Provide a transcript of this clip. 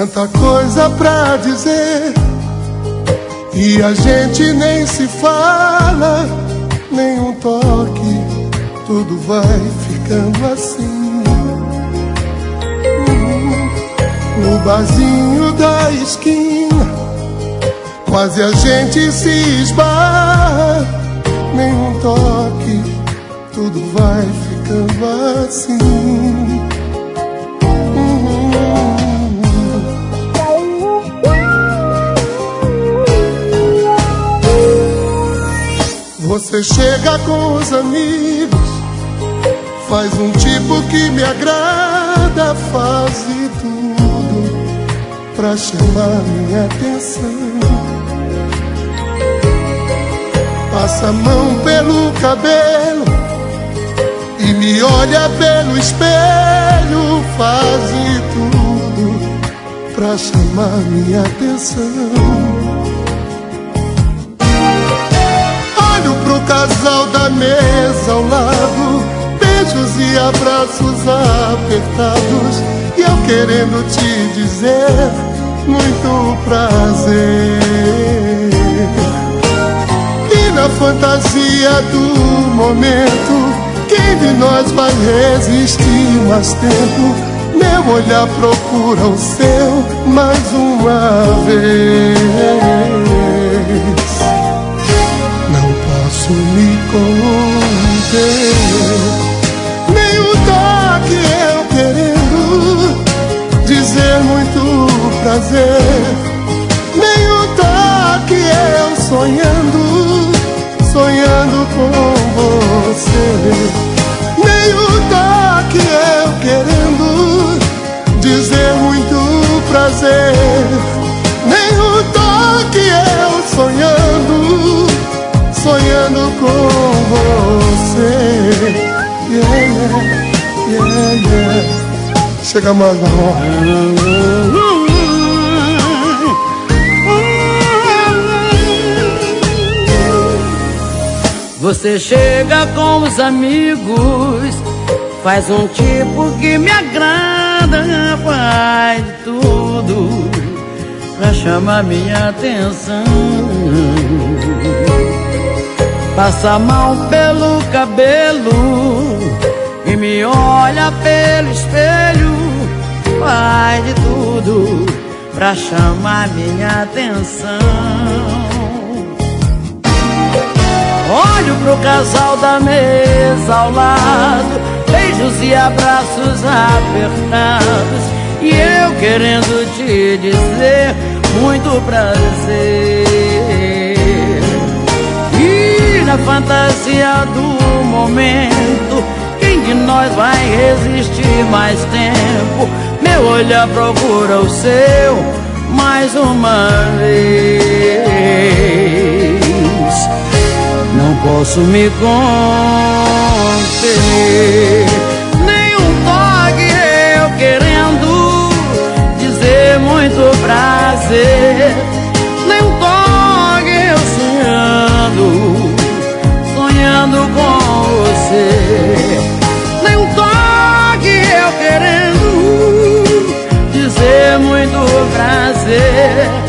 Tanta coisa pra dizer e a gente nem se fala, nenhum toque, tudo vai ficando assim. No barzinho da esquina, quase a gente se esbarra, nenhum toque, tudo vai ficando assim. Você chega com os amigos, faz um tipo que me agrada, faz de tudo pra chamar minha atenção. Passa a mão pelo cabelo e me olha pelo espelho, faz de tudo pra chamar minha atenção. Pro casal da mesa ao lado, beijos e abraços apertados, e eu querendo te dizer muito prazer. E na fantasia do momento, quem de nós vai resistir mais tempo? Meu olhar procura o seu mais uma vez. Posso me conter, nem um toque eu querendo dizer muito prazer, nem um toque eu sonhando, sonhando com você, nem um toque eu querendo dizer muito prazer, nem um toque eu sonhando, sonhando com você. Yeah, yeah, yeah. Chega mais, meu amor. Você chega com os amigos, faz um tipo que me agrada, faz tudo pra chamar minha atenção. Passa a mão pelo cabelo e me olha pelo espelho, faz de tudo pra chamar minha atenção. Olho pro casal da mesa ao lado, beijos e abraços apertados, e eu querendo te dizer muito prazer. Na fantasia do momento, quem de nós vai resistir mais tempo? Meu olhar procura o seu mais uma vez. Não posso me conter, nenhum toque eu querendo dizer muito prazer, nenhum toque eu sonhando com você, nem um toque eu querendo dizer muito prazer,